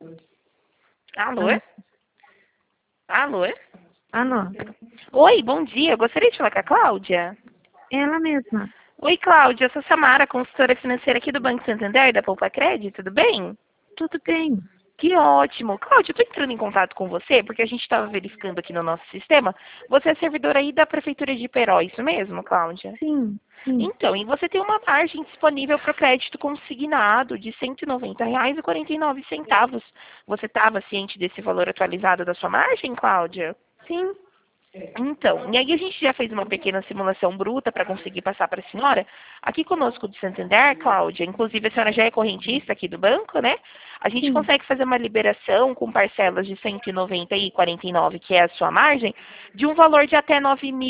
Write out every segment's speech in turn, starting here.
Alô? Alô? Alô? Oi, bom dia. Eu gostaria de falar com a Cláudia. Ela mesma. Oi, Cláudia. Eu sou Samara, consultora financeira aqui do Banco Santander, da Poupa Crédito. Tudo bem? Tudo bem? Que ótimo. Cláudia, eu estou entrando em contato com você porque a gente estava verificando aqui no nosso sistema. Você é servidora aí da Prefeitura de Iperó, isso mesmo, Cláudia? Sim, sim. Então, e você tem uma margem disponível para o crédito consignado de R$ 190,49. Você estava ciente desse valor atualizado da sua margem, Cláudia? Sim. Então, e aí a gente já fez uma pequena simulação bruta para conseguir passar para a senhora. Aqui conosco do Santander, Cláudia, inclusive a senhora já é correntista aqui do banco, né? A gente Sim. consegue fazer uma liberação com parcelas de R$ 190,49, que é a sua margem, de um valor de até R$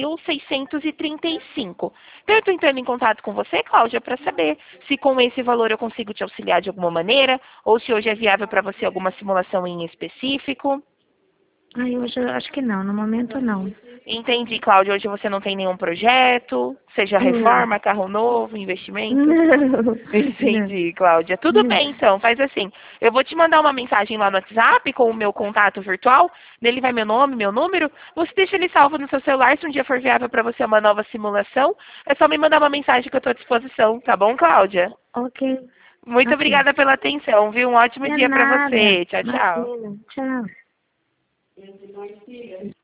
9.635. Então, eu estou entrando em contato com você, Cláudia, para saber se com esse valor eu consigo te auxiliar de alguma maneira, ou se hoje é viável para você alguma simulação em específico. Ai, hoje eu acho que não. No momento, não. Entendi, Cláudia. Hoje você não tem nenhum projeto, seja Não. reforma, carro novo, investimento. Não. Não. Entendi, Cláudia. Tudo Não. bem, então. Faz assim. Eu vou te mandar uma mensagem lá no WhatsApp com o meu contato virtual. Nele vai meu nome, meu número. Você deixa ele salvo no seu celular. Se um dia for viável para você uma nova simulação, é só me mandar uma mensagem que eu estou à disposição. Tá bom, Cláudia? Ok. Muito Ok. obrigada pela atenção, viu? Um ótimo É dia para nada. você. Tchau, tchau. Imagina. Tchau.